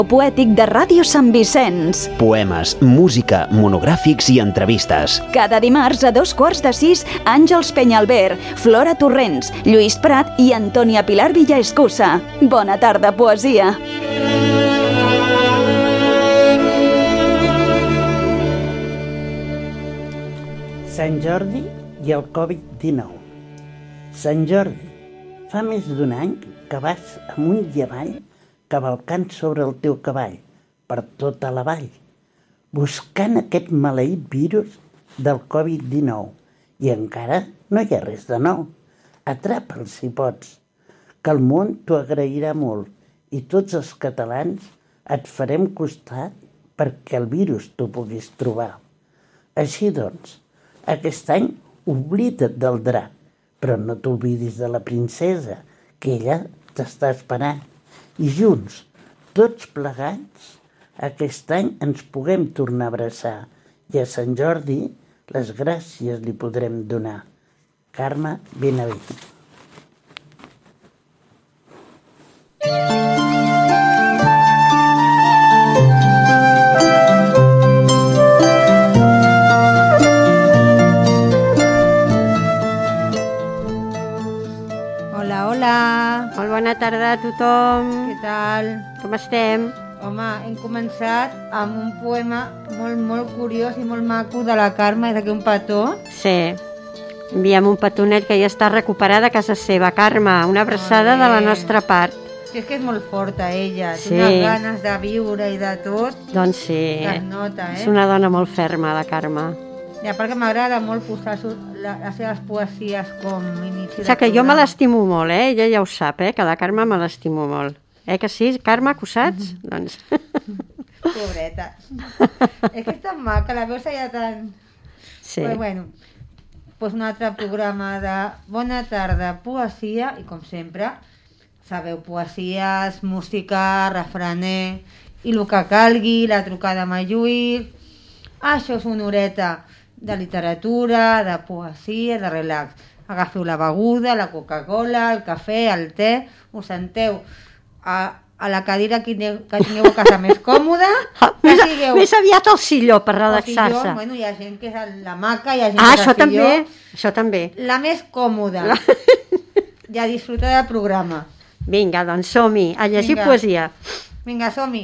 Poètic de Ràdio Sant Vicenç. Poemes, música, monogràfics i entrevistes. Cada dimarts a 5:45, Àngels Penyalver, Flora Torrents, Lluís Prat i Antònia Pilar Villaescusa. Bona tarda, poesia. Sant Jordi i el Covid-19. Sant Jordi, fa més d'un any que vas amunt i avall cavalcant sobre el teu cavall per tota la vall, buscant aquest maleït virus del Covid-19. I encara no hi ha res de nou. Atrapa'l si pots, que el món t'ho agrairà molt i tots els catalans et farem costat perquè el virus t'ho puguis trobar. Així doncs, aquest any oblida't del drac, però no t'oblidis de la princesa, que ella t'està esperant. I junts, tots plegats, aquest any ens puguem tornar a abraçar i a Sant Jordi les gràcies li podrem donar. Carme Benavent. Molt bona tarda a tothom. Què tal? Com estem? Home, hem començat amb un poema molt curiós i molt maco de la Carme, d'aquí un petó. Sí, enviem un petonet que ja està recuperada a casa seva. Carme, una abraçada de la nostra part. És que és molt forta, ella. Sí. Té unes ganes de viure i de tot. Doncs sí, que es nota, és una dona molt ferma, la Carme. I a part que m'agrada molt posar les seves poesies com inici de que jo me l'estimo molt, ella ja ho sap, que la Carme me l'estimo molt. Que sí, Carme, que ho saps? Doncs... Pobreta. És que és tan maca, la veus allà tan... Sí. Però bueno, doncs un altre programa de Bona tarda, poesia, i com sempre, sabeu, poesies, música, refraner, i el que calgui, la trucada amb el Lluís. Això és una horeta de literatura, de poesia, de relax. Agafeu la beguda, la Coca-Cola, el cafè, el te, us senteu a la cadira que tingueu a casa més còmoda. Més aviat al silló per relaxar-se. Bueno, hi ha gent que és a l'hamaca, hi ha gent que és al silló. Això també. La més còmoda. I a disfrutar del programa. Vinga, doncs som-hi, a llegir poesia. Vinga, som-hi.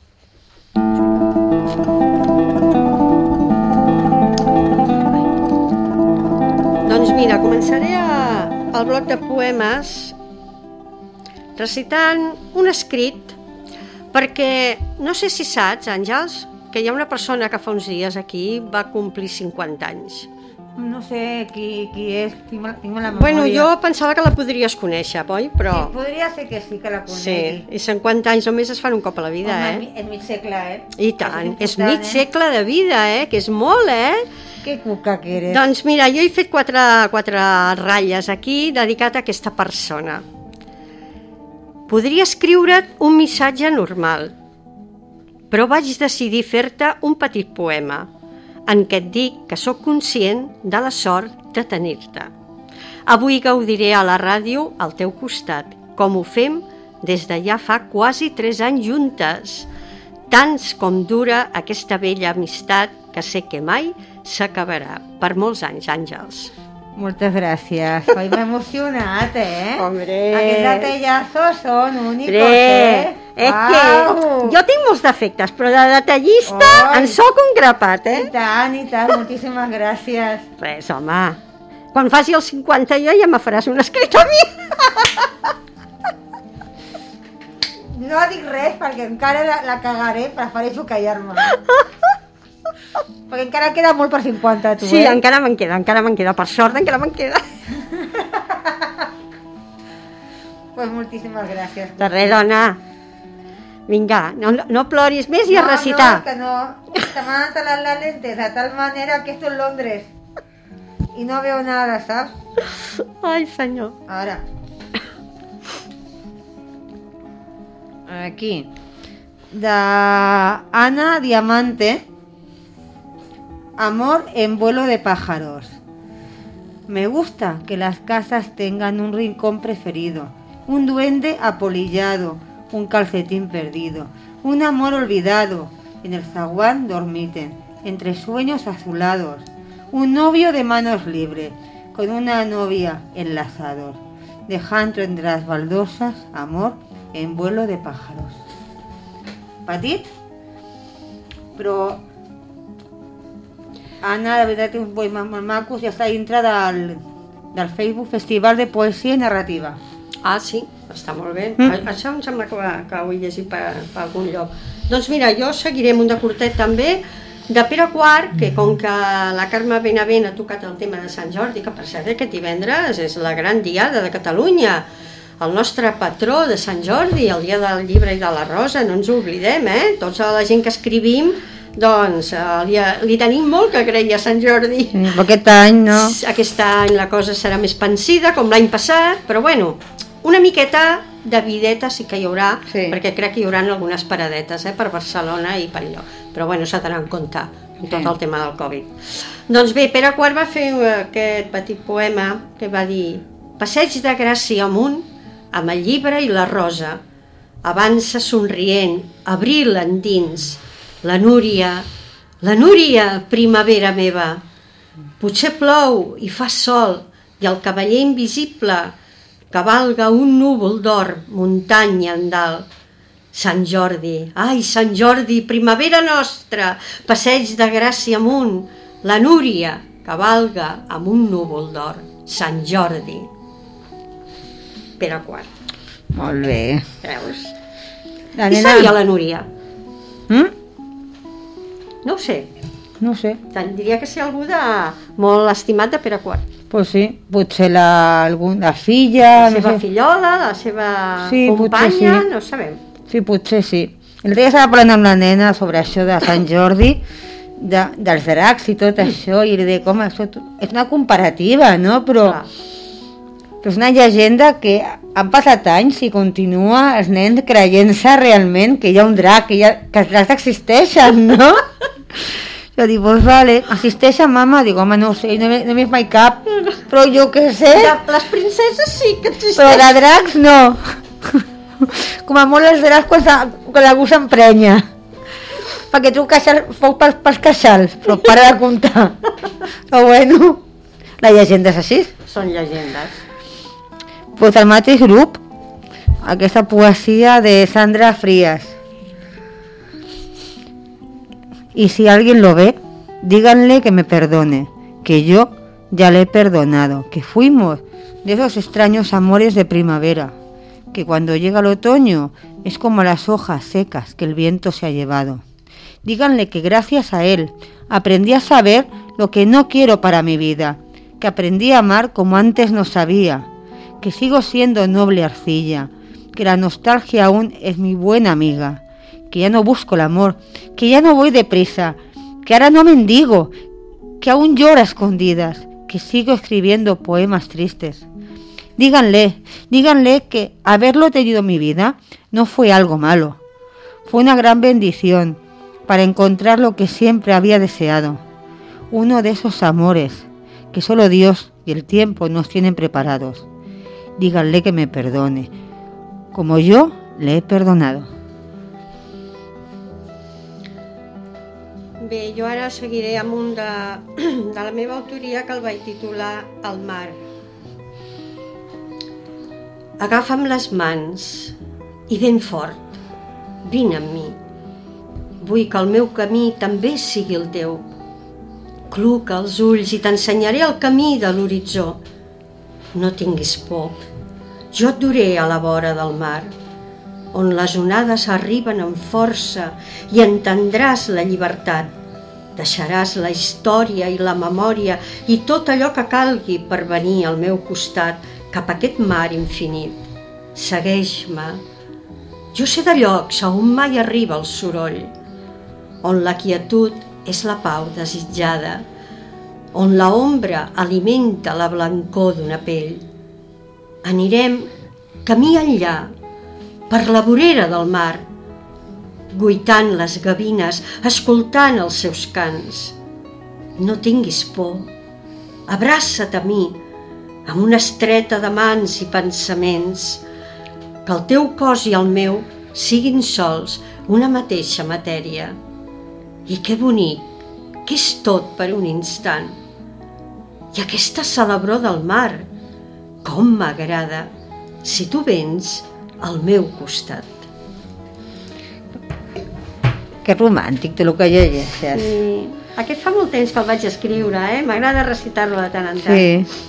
Doncs mira, començaré el bloc de poemes recitant un escrit, perquè no sé si saps, Àngels, que hi ha una persona que fa uns dies aquí va complir 50 anys. No sé qui és, tinc la memòria. Bueno, jo pensava que la podries conèixer, oi? Però... Sí, podria ser que sí, que la conegui. Sí, i 50 anys només es fan un cop a la vida, És mig segle, I tant, és mig segle de vida, que és molt, Que cuca que eres. Doncs mira, jo he fet quatre ratlles aquí dedicat a aquesta persona. Podria escriure't un missatge normal, però vaig decidir fer-te un petit poema en què et dic que sóc conscient de la sort de tenir-te. Avui gaudiré a la ràdio al teu costat, com ho fem des de ja fa quasi 3 anys juntes, tants com dura aquesta vella amistat que sé que mai s'acabarà. Per molts anys, Àngels. Moltes gràcies. Hoy m'he emocionat, Hombre. Aquests detallazos són únicos, És que jo tinc molts defectes, però de detallista en soc un grapat, I tant, moltíssimes gràcies. Res, home. Quan faci els 50 jo ja me faràs un escrit a mi. No dic res perquè encara la cagaré, prefereixo callar-me. Perquè encara queda molt per 50, tu, Sí, encara me'n queda, per sort encara me'n queda. Pues moltíssimes gràcies. De res, dona. Vinga, no ploris més i a recitar. No, que no. Se m'han anat las lentes de tal manera que esto es Londres. Y no veo nada, ¿sabes? Ai, senyor. Ahora. Aquí. De Ana Diamante. Amor en vuelo de pájaros. Me gusta que las casas tengan un rincón preferido, un duende apolillado, un calcetín perdido, un amor olvidado, en el zaguán dormiten, entre sueños azulados, un novio de manos libres, con una novia enlazados, dejando entre las baldosas amor en vuelo de pájaros. Petit, però Anna, la veritat, té uns bois molt macos i està dintre del Facebook Festival de Poesia i Narrativa. Ah, sí, està molt bé. Això em sembla que ho he llegit per algun lloc. Doncs mira, jo seguiré amb un de curtet també, de Pere IV, que com que la Carme Benavent ha tocat el tema de Sant Jordi, que per cert aquest divendres és la gran diada de Catalunya, el nostre patró de Sant Jordi, el dia del llibre i de la rosa, no ens ho oblidem, Tota la gent que escrivim, doncs li tenim molt que agrair a Sant Jordi. Aquest any, no? Aquest any la cosa serà més pansida, com l'any passat, però bueno, una miqueta de videta sí que hi haurà, sí. Perquè crec que hi haurà algunes paradetes per Barcelona i per allò, però bueno, s'ha d'anar en compte amb tot el tema del Covid. Doncs bé, Pere IV va fer aquest petit poema que va dir: passeig de Gràcia amunt amb el llibre i la rosa, avança somrient, abril endins, la Núria, primavera meva, potser plou i fa sol i el cavaller invisible cavalga un núvol d'or, muntanya en dalt. Sant Jordi, ai, Sant Jordi, primavera nostra, passeig de Gràcia amunt, la Núria cavalga amb un núvol d'or. Sant Jordi. Pere IV. Molt bé. Veus? Qui seria la Núria? No ho sé. No sé. Diria que ser algú molt estimat de Pere IV. Pues sí, potser la filla... La seva fillola, la seva companya, no ho sabem. Sí, potser sí. El dia estava parlant amb la nena sobre això de Sant Jordi, dels dracs i tot això, i li dic, home, això és una comparativa, no? Però és una llegenda que han passat anys i continua els nens creient-se realment que hi ha un drac, que els dracs existeixen, no? Jo dic, pues vale, assisteixen, mama? Dic, home, no ho sé, no he vist mai cap, però jo què sé. Les princeses sí que existeixen. Però de dracs no. Com a molt els dracs quan algú s'emprenya. Perquè tu fou pels queixals, però para de comptar. Però bueno, la llegenda és així. Són llegendes. Pues el mateix grup, aquesta poesia de Sandra Frías. Y si alguien lo ve, díganle que me perdone, que yo ya le he perdonado, que fuimos de esos extraños amores de primavera, que cuando llega el otoño es como las hojas secas que el viento se ha llevado. Díganle que gracias a él aprendí a saber lo que no quiero para mi vida, que aprendí a amar como antes no sabía, que sigo siendo noble arcilla, que la nostalgia aún es mi buena amiga, que ya no busco el amor, que ya no voy deprisa, que ahora no mendigo, que aún lloro a escondidas, que sigo escribiendo poemas tristes. Díganle que haberlo tenido en mi vida no fue algo malo, fue una gran bendición para encontrar lo que siempre había deseado, uno de esos amores que solo Dios y el tiempo nos tienen preparados. Díganle que me perdone, como yo le he perdonado. Bé, jo ara seguiré amb un de la meva autoria que el vaig titular El mar. Agafa'm les mans i ben fort, vine amb mi. Vull que el meu camí també sigui el teu. Cluca els ulls i t'ensenyaré el camí de l'horitzó. No tinguis por, jo et duré a la vora del mar, on les onades arriben amb força i entendràs la llibertat. Deixaràs la història i la memòria i tot allò que calgui per venir al meu costat cap a aquest mar infinit. Segueix-me. Jo sé de llocs on mai arriba el soroll, on la quietud és la pau desitjada, on la ombra alimenta la blancor d'una pell. Anirem camí enllà, per la vorera del mar, guitant les gavines, escoltant els seus cants. No tinguis por, abraça't a mi, amb una estreta de mans i pensaments, que el teu cos i el meu siguin sols una mateixa matèria. I que bonic, que és tot per un instant. I aquesta celebró del mar, com m'agrada, si tu vens al meu costat. Que romàntic, tot el que llegeixes. Sí. Aquest fa molt temps que el vaig escriure, M'agrada recitar-lo de tant en tant. Sí.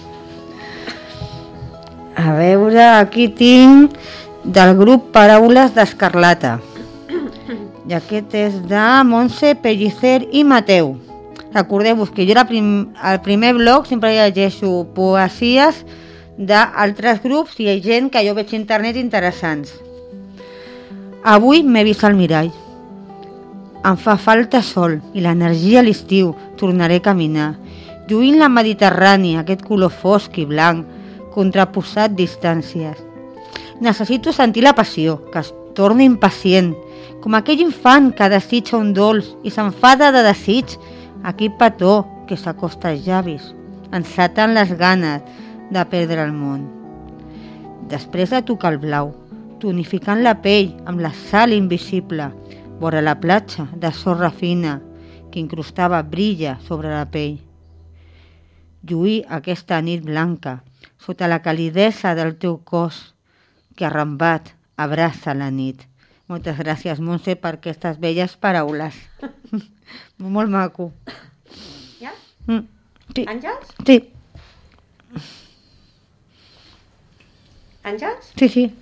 A veure, aquí tinc del grup Paraules d'Escarlata. I aquest és de Montse Pellicer i Mateu. Recordeu-vos que jo al primer blog sempre llegeixo poesies d'altres grups i hi ha gent que jo veig a internet interessants. Avui m'he vist al mirall. Em fa falta sol i l'energia a l'estiu. Tornaré a caminar. Lluint la Mediterrània, aquest color fosc i blanc, contraposat distàncies. Necessito sentir la passió, que es torna impacient, com aquell infant que desitja un dolç i s'enfada de desig, aquell petó que s'acosta als llavis, encetant les ganes de perdre el món. Després de tocar el blau, tonificant la pell amb la sal invisible, vora la platja de sorra fina que incrustava brilla sobre la pell. Lluir aquesta nit blanca sota la calidesa del teu cos que arrambat abraça la nit. Moltes gràcies, Montse, per aquestes belles paraules. Molt maco. Ja? Sí. Àngels? Sí. Àngels? Sí, sí.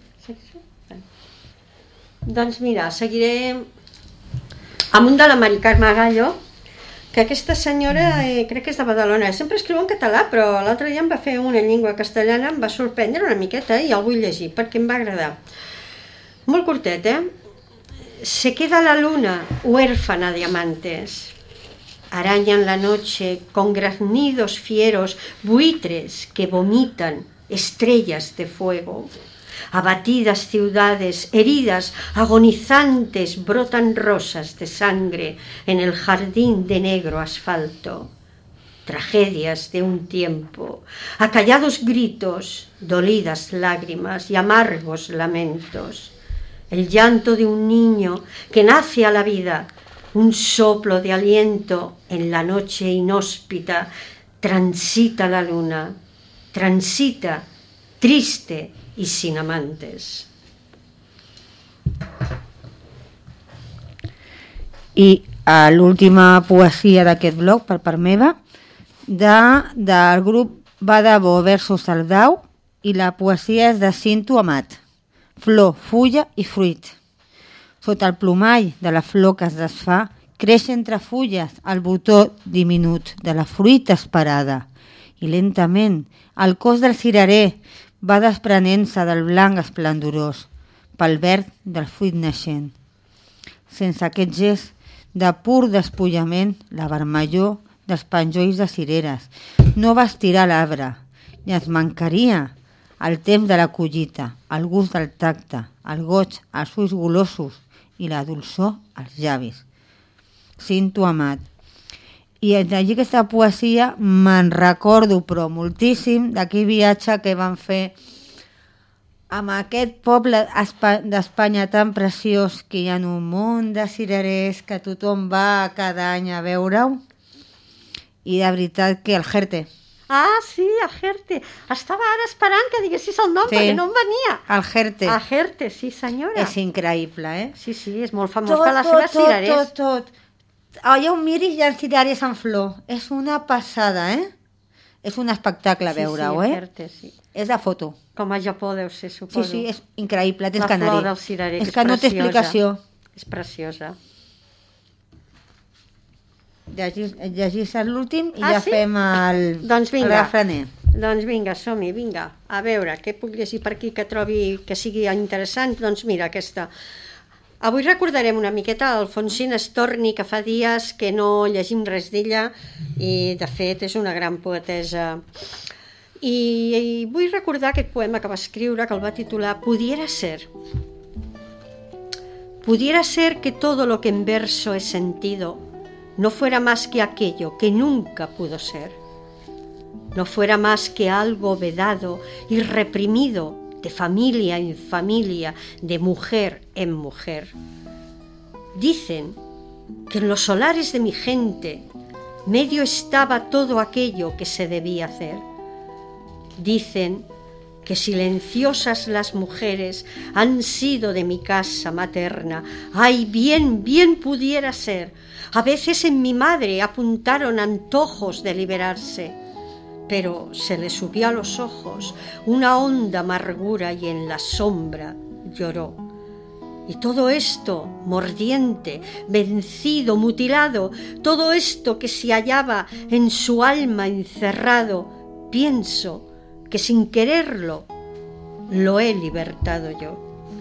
Doncs mira, seguiré amb un de la Mari Carme Gallo, que aquesta senyora crec que és de Badalona. Sempre escriu en català, però l'altre dia em va fer una en llengua castellana, em va sorprendre una miqueta i el vull llegir perquè em va agradar. Molt curtet, Se queda la luna huérfana de amantes. Arañan la noche con graznidos fieros buitres que vomitan estrellas de fuego. Abatidas ciudades, heridas, agonizantes, brotan rosas de sangre en el jardín de negro asfalto. Tragedias de un tiempo, acallados gritos, dolidas lágrimas y amargos lamentos. El llanto de un niño que nace a la vida, un soplo de aliento en la noche inhóspita. Transita la luna, transita, triste i sin amantes. I l'última poesia d'aquest blog, per part meva, del grup Badabó versus Saldau, i la poesia és de Cinto Amat. Flor, fulla i fruit. Sota el plomall de la flor que es desfà, creix entre fulles el botó diminut de la fruita esperada, i lentament el cos del cirerer va desprenent-se del blanc esplendorós pel verd del fruit naixent. Sense aquest gest de pur despullament, la vermellor dels penjolls de cireres no va estirar l'arbre i ens mancaria el temps de la collita, el gust del tacte, el goig als ulls golosos i la dolçor als llavis. Cinto Amat. I allí aquesta poesia me'n recordo, però moltíssim, d'aquell viatge que van fer amb aquest poble d'Espanya tan preciós, que hi ha un munt de cirerers que tothom va cada any a veure-ho, i de veritat que el Jerte. Ah, sí, el Jerte. Estava ara esperant que diguessis el nom, perquè no em venia. El Jerte. El Jerte, sí senyora. És increïble, Sí, és molt famós per les seves cirerers. Tot. Allà on miris hi ha cirerers en flor. És una passada, És un espectacle veure-ho, Sí, el Jerte, sí. És de foto. Com a Japó deu ser, suposo. Sí, és increïble, tens que anar-hi. La flor del cirerer, és que no té explicació. És preciosa. Llegís l'últim i ja sí? fem el refrener. Doncs vinga, som-hi, vinga. A veure, què puc llegir per aquí que trobi que sigui interessant? Doncs mira, aquesta. Avui recordarem una miqueta Alfonsina Storni, que fa dies que no llegim res d'ella i, de fet, és una gran poetesa. I vull recordar aquest poema que va escriure, que el va titular Pudiera ser. Pudiera ser que todo lo que en verso he sentido no fuera más que aquello que nunca pudo ser. No fuera más que algo vedado y reprimido de familia en familia, de mujer en mujer. Dicen que en los solares de mi gente medio estaba todo aquello que se debía hacer. Dicen que silenciosas las mujeres han sido de mi casa materna. Ay, bien pudiera ser. A veces en mi madre apuntaron antojos de liberarse, pero se le subió a los ojos una honda amargura y en la sombra lloró. Y todo esto, mordiente, vencido, mutilado, todo esto que se hallaba en su alma encerrado, pienso que sin quererlo lo he libertado yo.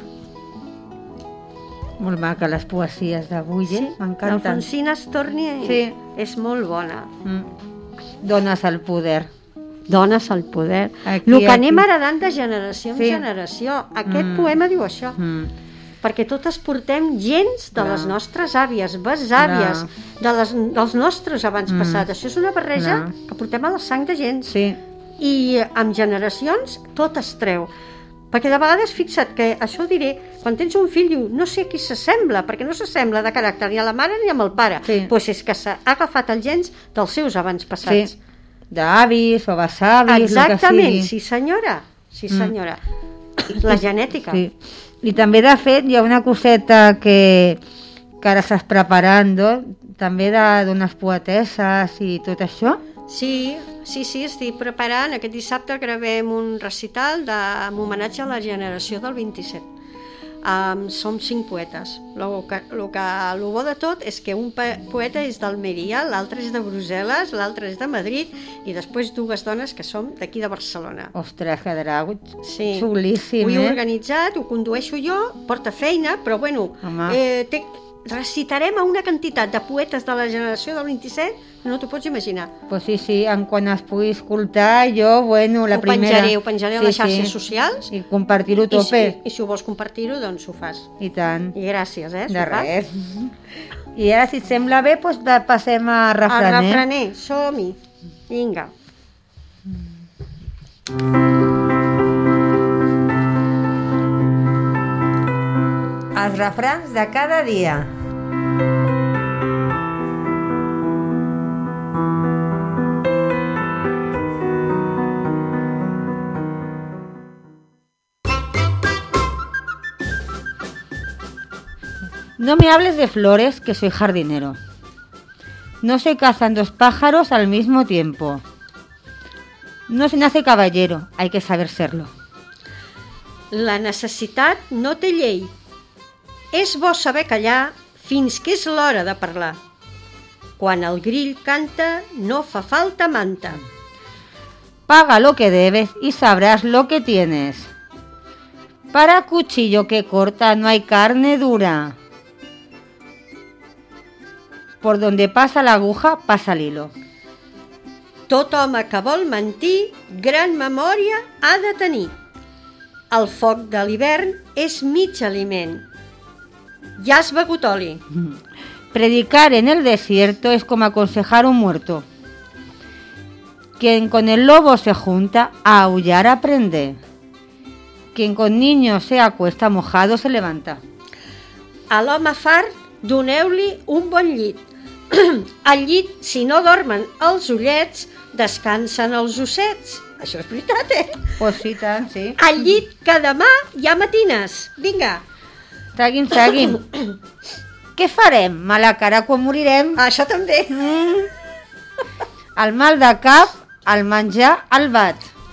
Molt maca, les poesies d'avui, m'encanten. L'Alfonsina Storni és molt bona. Dones al poder. Dones al poder. Aquí, El que anem heredant de generació en generació. Aquest poema diu això. Perquè totes portem gens de les nostres àvies, besàvies, dels nostres avantpassats. Això és una barreja que portem a la sang de gens. Sí. I amb generacions tot es treu. Perquè de vegades, fixa't, que això ho diré, quan tens un fill diu, no sé a qui s'assembla, perquè no s'assembla de caràcter ni a la mare ni amb el pare. Doncs és que s'ha agafat els gens dels seus avantpassats. Sí, d'avis o besavis, exactament, sí senyora. Sí senyora. La genètica. Sí. I també, de fet, hi ha una coseta que ara estàs preparant, també d'unes poetesses i tot això. Sí, estic preparant. Aquest dissabte gravem un recital amb homenatge a la generació del 27. Som 5 poetes. El bo de tot és que un poeta és d'Almeria, l'altre és de Brussel·les, l'altre és de Madrid i després 2 dones que som d'aquí de Barcelona. Ostres, que dragut. Sí. Xulíssim, Ho he organitzat, ho condueixo jo, porta feina, però bueno, recitarem a una quantitat de poetes de la generació del 27 que no t'ho pots imaginar. Pues sí, quan es pugui escoltar, jo, la primera... Ho penjaré a les xarxes socials. I compartir-ho a tope. I si ho vols compartir-ho, doncs ho fas. I tant. I gràcies, De res. I ara, si et sembla bé, doncs passem a refraner. A refraner, som-hi. Vinga. Els refrans de cada dia. No me hables de flores, que soy jardinero. No se cazan 2 pájaros al mismo tiempo. No se nace caballero, hay que saber serlo. La necessitat no té llei. És bo saber callar fins que és l'hora de parlar. Quan el grill canta, no fa falta manta. Paga lo que debes y sabrás lo que tienes. Para cuchillo que corta no hay carne dura. Por donde pasa la aguja, pasa el hilo. Tot home que vol mentir, gran memòria ha de tenir. El foc de l'hivern és mig aliment. Ja has begut oli. Predicar en el desierto es como aconsejar a un muerto. Quien con el lobo se junta, a aullar aprende. Quien con niños se acuesta mojado se levanta. A l'home fart, doneu-li un bon llit. Al llit, si no dormen els ullets, descansen els ossets. Això és veritat, Pues sí, tant, sí. Al llit, que demà hi ha matines. Vinga. Seguim. Què farem? Mala cara quan morirem. Això també. El mal de cap, el menjar, el bat.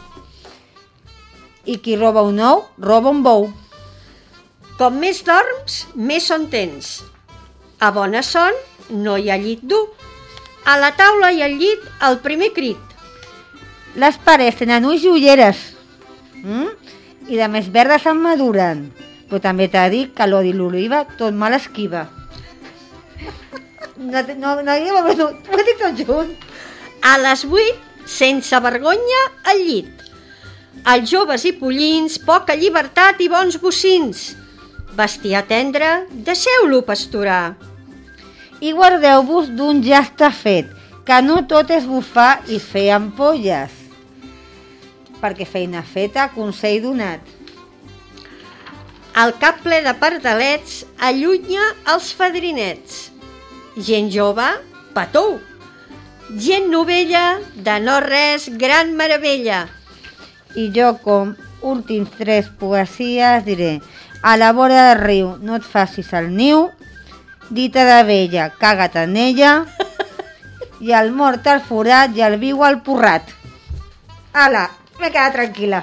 I qui roba un ou, roba un bou. Com més dorms, més son tens. A bona son no hi ha llit dur. A la taula i al llit el primer crit. Les parets tenen ulls i ulleres. I de més verdes en maduren. Però també t'ha dit que l'odi i l'oliva tot mal esquiva. No ho dic tot junt. A les 8, sense vergonya, al llit. Els joves i pollins, poca llibertat i bons bocins. Bestiar tendre, deixeu-lo pasturar. I guardeu-vos d'un ja està fet, que no tot és bufar i fer ampolles. Perquè feina feta, consell donat. El cap ple de pardalets allunya els fadrinets. Gent jove, patou. Gent novella, de no res, gran meravella. I jo, com últims 3 poesies, diré: a la vora del riu no et facis el niu, dita de vella, caga't en ella, i el mort al forat i el viu al porrat. Ala, m'he quedat tranquil·la.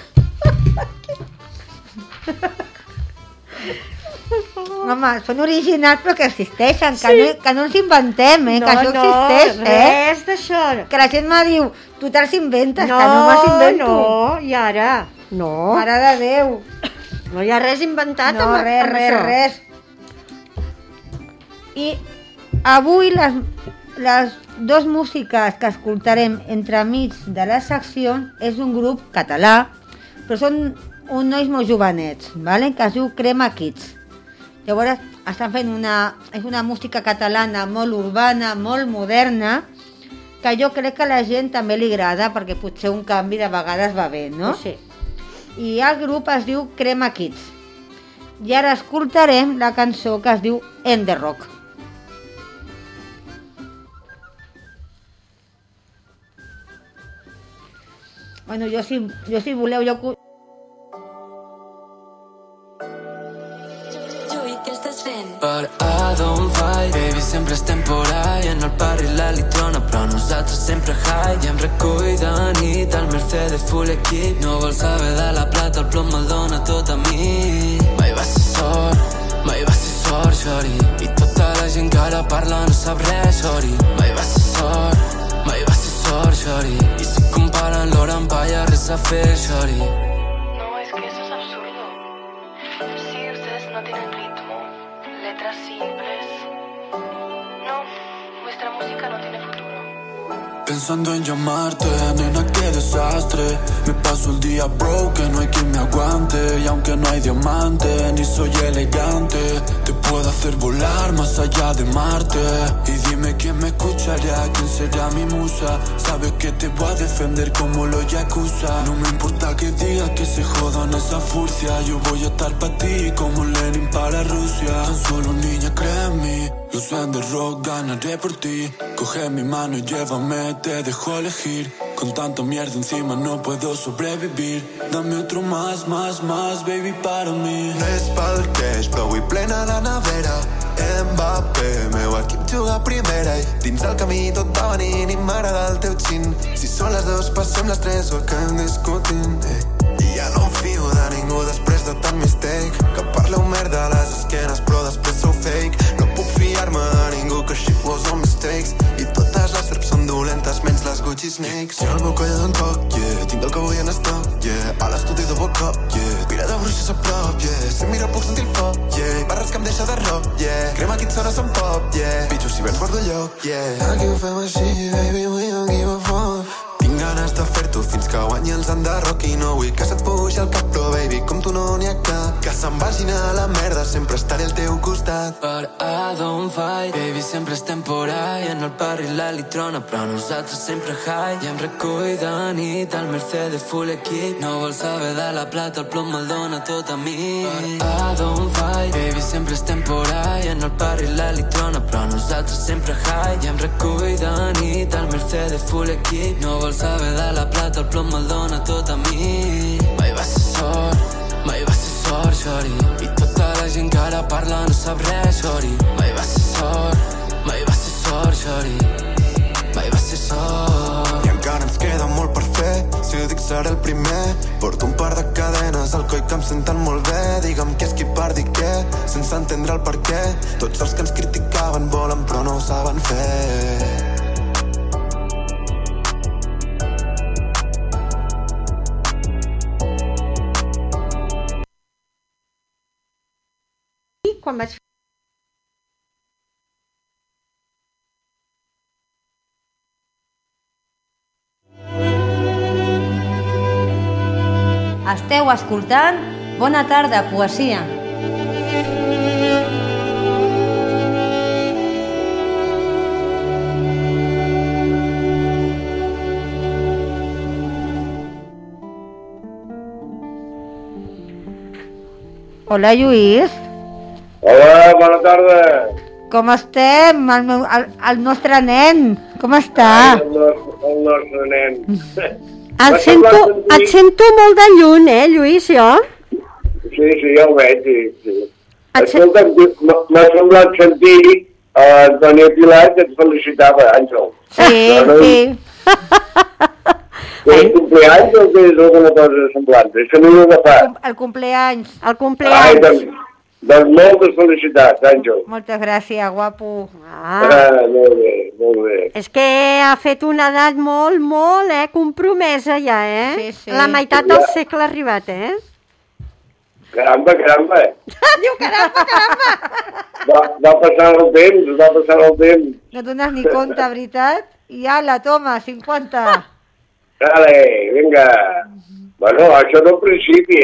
Home, són originals però que existeixen, que no els inventem, que això existeix, res d'això. Que la gent me diu, tu te'ls inventes, que no me'ls invento. No, i ara? No. Mare de Déu. No hi ha res inventat No, amb això. res. I avui les 2 músiques que escoltarem entremig de les seccions és un grup català, però són uns nois molt jovenets, vale? Que es diu Crema Kids. Llavors estan fent és una música catalana molt urbana, molt moderna, que jo crec que a la gent també li agrada, perquè potser un canvi de vegades va bé, no? Sí. I el grup es diu Crema Kids. I ara escoltarem la cançó que es diu End the Rock. Bueno, jo si voleu, But I don't fight, baby, sempre estem por ahí. En el barri la litrona, però nosaltres sempre high. I em recull de nit al Mercedes full equip. No vol saber de la plata, el plom me'l dona tot a mi. Mai va ser sort, shorty. I tota la gent que ara parla no sap res, shorty. Mai va ser sort, shorty. I si comparen l'hora amb palla, res a fer, shorty. No, es que eso es absurdo. Sí, ustedes no tienen ritmo, letras simples. No, vuestra música no tiene futuro. Pensando en llamarte, nena, qué desastre. Me paso el día broke, que no hay quien me aguante. Y aunque no hay diamante, ni soy elegante, te puedo hacer volar más allá de Marte. Y dime quién me escucharía, quién será mi musa. Sabes que te voy a defender como los yakuza. No me importa que digas que se jodan esa furcia. Yo voy a estar para ti como Lenin para Rusia. Tan solo niña, cree en mí. Los End the Rock, ganaré por ti. Coge mi mano y llévame, te dejo elegir. Con tanta mierda encima no puedo sobrevivir. Dame otro más, baby, para mi. No és pel cash, però avui plena de nevera. Mbappé, meu equip juga a primera. I dins el camí tot va venint i m'agrada el teu xin. Si són les 2 passem les 3 o acabem discutint. I ja no em fio de ningú després de tant mistake. Que parleu merda a les esquenes però després sou fake. No puc fiar-me de ningú que shit was all mistakes. I totes les verbs són dolentes menys les Gucci Snakes. Si el meu coll d'en toc, yeah, tinc el que vull en estoc, yeah. A l'estudi de boca, yeah, pira de bruixes a prop, yeah. Si mira puc sentir el foc, yeah. Barres que em deixa de rock, yeah. Crema Kids ara som pop, yeah. Bitxo si vens guardo lloc, yeah. Aquí ho fem així, baby, we don't give a fuck. Tinc ganes de fer-t'ho fins que guanyi els End the Rock. I no vull que se't pugi al cap, però baby, com tu no n'hi ha cap. Que se'n vagin a la merda, sempre estaré al teu costat. But I don't fight, baby, sempre estem por ahí. En el barri la litrona, però nosaltres sempre high. I em recull de nit al Mercedes full equip. No vol saber de la plata, el plom me'l dona tot a mi. But I don't fight, baby, sempre estem por ahí. En el barri la litrona, però nosaltres sempre high. I em recull de nit al Mercedes full equip. No vol saber de la plata, el plom me'l dona tot a mi. Mai va ser sort, shorty. I tota la gent que ara parla no sap res, shorty. Mai va ser sort, shorty. Mai va ser sort. I encara ens queda molt per fer. Si ho dic seré el primer. Porto un par de cadenes al coll que em senten molt bé. Digue'm què és qui per dir què, sense entendre el per què. Tots els que ens criticaven volen però no ho saben fer. Quan vaig Esteu escoltant Bona tarda, poesia. Hola, Lluís. Hola, bona tarda. Com estem? El nostre nen, com està? El nostre nen. Et sento molt de lluny, Lluís, jo? Sí, ja ho veig, sí. Escolta, m'ha semblat sentir a Antònia Pilar que et felicitava, Àngel. Sí. El cumpleaños o que és alguna cosa semblant? És que no ho fa. El cumpleaños. Ai, doncs moltes felicitats, Àngel. Moltes gràcies, guapo. Molt bé. És que ha fet una edat molt, compromesa ja, Sí. La meitat del segle ha arribat, Caramba. Diu caramba. Va passar el temps. No dones ni compte, veritat? I ala, toma, 50. Dale, vinga. Bueno, això és el principi,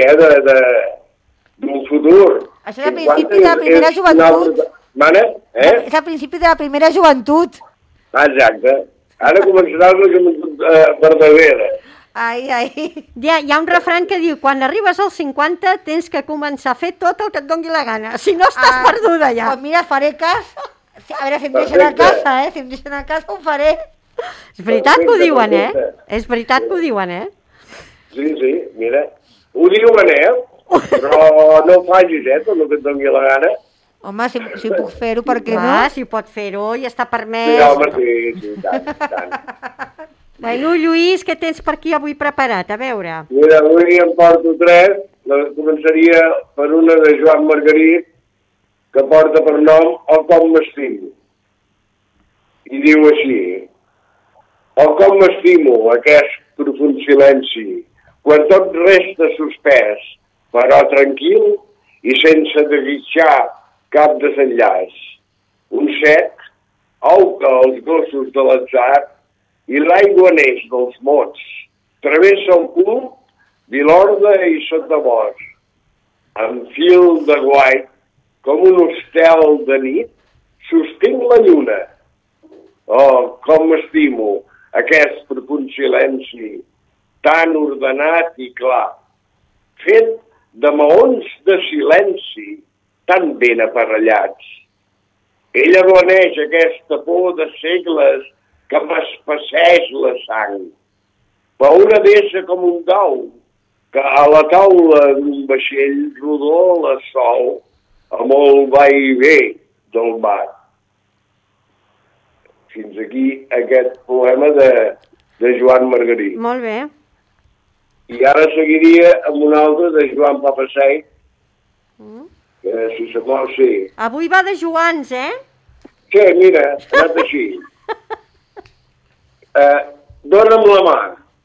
d'un futur. Això és el principi de la primera joventut. És el principi de la primera joventut. Exacte. Ara començarà la joventut verdadera. Ai. Hi ha un refrany que diu, quan arribes als 50 tens que començar a fer tot el que et dongui la gana. Si no, estàs perduda ja. Doncs mira, faré cas. A veure, si em deixen a casa, Si em deixen a casa ho faré. És veritat que ho diuen, És veritat que ho diuen, Sí, mira. Ho diuen, però no ho facis, tot el que et doni la gana. Home, si puc fer-ho, per què no? Si pot fer-ho i està permès. Sí, home, sí, tant. Bueno, Lluís, què tens per aquí avui preparat? A veure. Mira, avui em porto 3. Començaria per una de Joan Margarit, que porta per nom El com m'estimo. I diu així: El com m'estimo, aquest profund silenci, quan tot resta suspès, però tranquil i sense desitjar cap desenllaç. Un sec, auca els gossos de l'atzar i l'aigua neix dels mots. Travessa el club, Vilorda i Sotabosc. Amb fil de guait, com un hostel de nit, sostinc la lluna. Oh, com m'estimo aquest profund silenci, tan ordenat i clar, fet de maons de silenci, tan ben aparellats. Ella blaneix aquesta por de segles que m'espesseix la sang. Paura d'essa com un dau, que a la taula d'un vaixell rodó la sol amb el va i ve del mar. Fins aquí aquest poema de Joan Margarit. Molt bé. I ara seguiria amb un altre de Joan Papaseit, que si se vol, sí. Avui va de Joans, Sí, mira, ha anat així. Dóna'm la mà.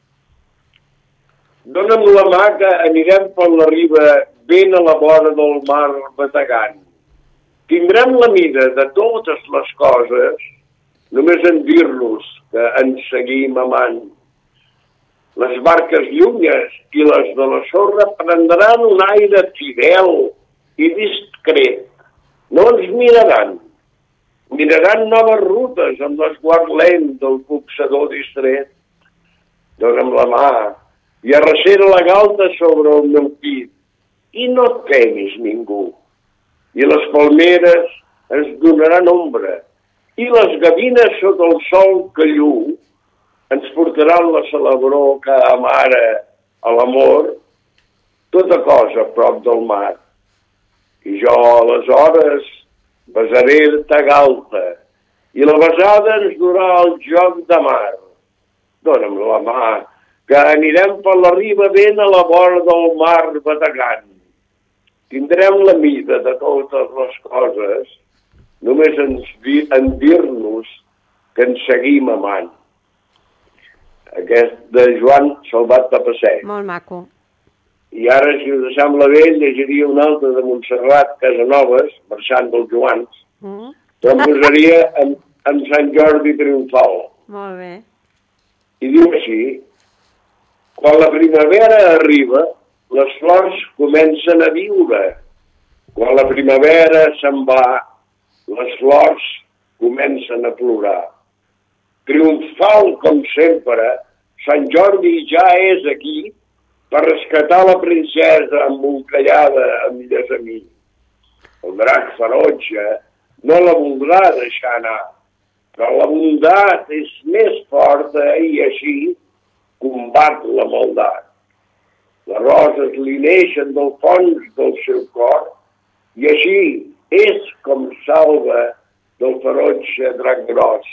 Dóna'm la mà que anirem per la riba ben a la vora del mar bategant. Tindrem la mida de totes les coses només en dir-nos que ens seguim amant. Les barques llunyes i les de la sorra prendran un aire fidel i discret. No ens miraran. Miraran noves rutes amb l'esguard lent del copsador distret. Dóna'm la mà i arrecera la galta sobre el meu pit. I no et temis ningú. I les palmeres ens donaran ombra. I les gavines sota el sol que lluu ens portaran la celebró que amara a l'amor, tota cosa a prop del mar. I jo, aleshores, besaré-te galta, i la besada ens durà el joc de mar. Dóna'm la mà, que anirem per la riba ben a la vora del mar bategant. Tindrem la mida de totes les coses, només en dir-nos que ens seguim amant. Aquest de Joan Salvat Papaseit. Molt maco. I ara, si us sembla bé, llegiria un altre de Montserrat Casanovas, marxant dels Joans, però em posaria en Sant Jordi Triomfal. Molt bé. I diu així: quan la primavera arriba, les flors comencen a viure. Quan la primavera se'n va, les flors comencen a plorar. Triomfal com sempre, Sant Jordi ja és aquí per rescatar la princesa embolcallada amb llesamí. El drac ferotge no la voldrà deixar anar, però la bondat és més forta i així combat la maldat. Les roses li neixen del fons del seu cor i així és com salva del ferotge drac gros.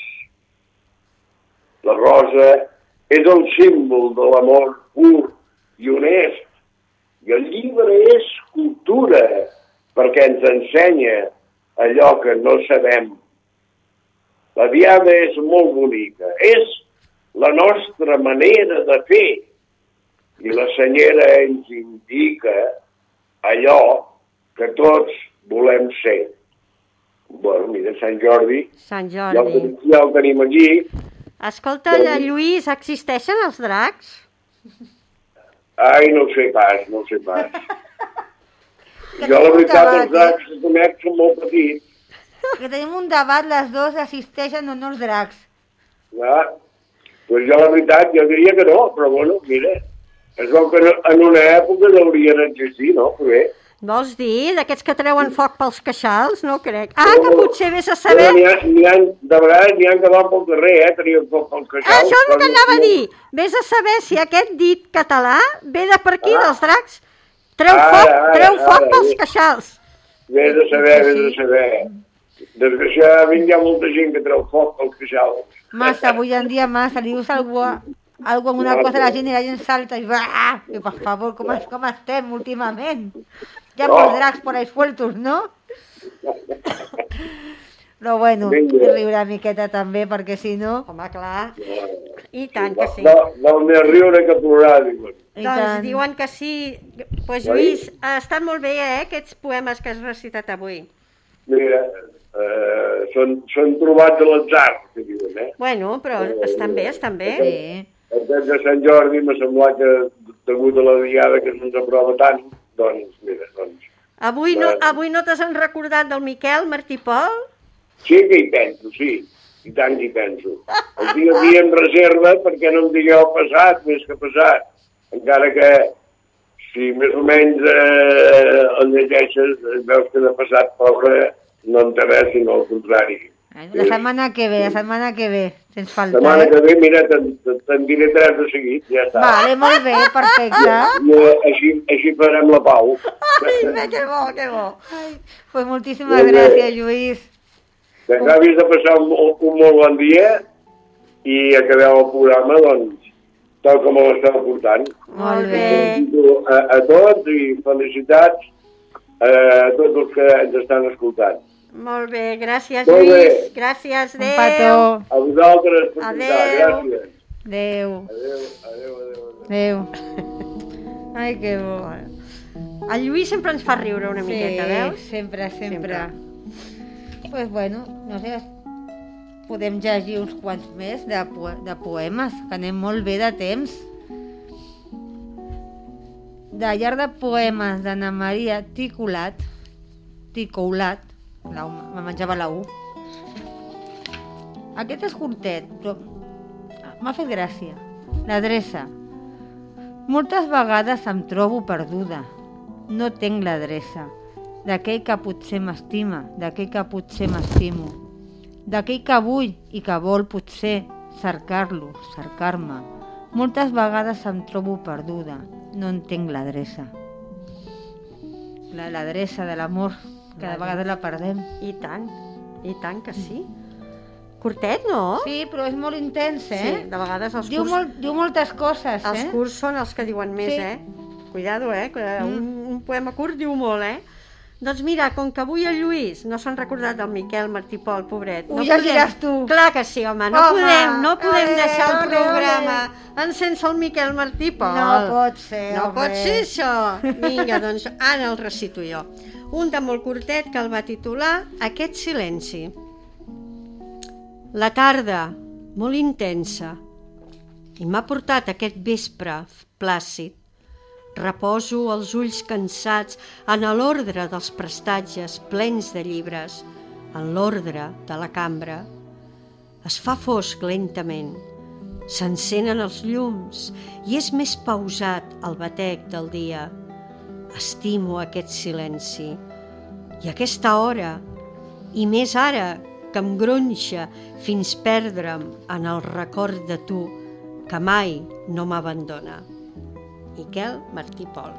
La rosa és el símbol de l'amor pur i honest i el llibre és cultura perquè ens ensenya allò que no sabem. La diada és molt bonica, és la nostra manera de fer i la senyera ens indica allò que tots volem ser. Bueno, mira, Sant Jordi. Sant Jordi. Ja el tenim aquí. Escolta, Lluís, existeixen els dracs? Ai, no ho sé pas. Jo, la veritat, els dracs que conec són molt petits. Que tenim un debat, les dues, assisteixen o no els dracs. Pues jo, la veritat, jo diria que no, però bueno, mira, es veu que en una època haurien d'existir, no? Però bé. Vols dir, d'aquests que treuen foc pels queixals? No crec. Que potser vés a saber... De vegades n'hi ha que van pel carrer, tenien foc pels queixals. Això és el que anava a dir. Vés a saber si aquest dit català ve de per aquí, dels dracs. Treu foc pels queixals. Vés a saber. Desgraciadament hi ha molta gent que treu foc pels queixals. Massa, avui en dia massa, li dius alguna cosa a la gent i la gent salta i va, per favor, com estem últimament? Hi ha molts dracs por ahí sueltos, no? Però bueno, riure una miqueta també, perquè si no... Home, clar. I tant que sí. Val més riure que plorar, diuen. Doncs diuen que sí. Doncs Lluís, ha estat molt bé, aquests poemes que has recitat avui. Mira, són trobats a l'atzar, que diuen, Bueno, però estan bé. Aquest de Sant Jordi m'ha semblat que, degut a la diada que se'ns aprova tant, doncs, mira, doncs... Avui no t'has recordat del Miquel Martí Pol? Sí que hi penso, sí. I tant que hi penso. El dia en reserva perquè no em digueu passat més que passat. Encara que, si més o menys el llegeixes, veus que de passat pobre no en té res, sinó al contrari. La setmana que ve, sense falta. La setmana que ve, mira, te'n diré 3 de seguit, ja està. Vale, molt bé, perfecte. I així farem la pau. Ai, que bo. Pues moltíssimes gràcies, Lluís. Que acabis de passar un molt bon dia i acabeu el programa, doncs, tal com l'esteu portant. Molt bé. A tots i felicitats a tots els que ens estan escoltant. Molt bé, gràcies, Lluís. Gràcies, adéu. Un petó. A vosaltres, gràcies. Adéu. Adéu. Ai, que bo. El Lluís sempre ens fa riure una miqueta, veus? Sí, sempre. Pues bueno, no sé, podem llegir uns quants més de poemes, que anem molt bé de temps. De llar de poemes d'Anna Maria Ticoulat, me menjava la U. Aquest és curtet, però m'ha fet gràcia. L'adreça. Moltes vegades em trobo perduda. No tinc l'adreça. D'aquell que potser m'estima, d'aquell que potser m'estimo, d'aquell que vull i que vol potser cercar-lo, cercar-me. Moltes vegades em trobo perduda, no entenc l'adreça. L'adreça de l'amor, que de vegades la perdem. I tant que sí. Curtet, no? Sí, però és molt intens, Sí, de vegades els diu moltes coses, Els curts són els que diuen més, Cuidado, que un poema curt diu molt, Doncs mira, com que avui el Lluís no s'han recordat del Miquel Martí Pol, pobret. Ho llegiràs tu. Clar que sí, home. No podem deixar el programa sense el Miquel Martí Pol. No pot ser, No pot ser això. Vinga, doncs ara el recito jo. Un de molt curtet que el va titular Aquest silenci. La tarda, molt intensa, i m'ha portat aquest vespre plàcid. Reposo els ulls cansats en l'ordre dels prestatges plens de llibres, en l'ordre de la cambra. Es fa fosc lentament. s'encenen els llums i és més pausat el batec del dia. Estimo aquest silenci i aquesta hora, i més ara que em gronxa fins perdre'm en el record de tu que mai no m'abandona. Miquel Martí Pol.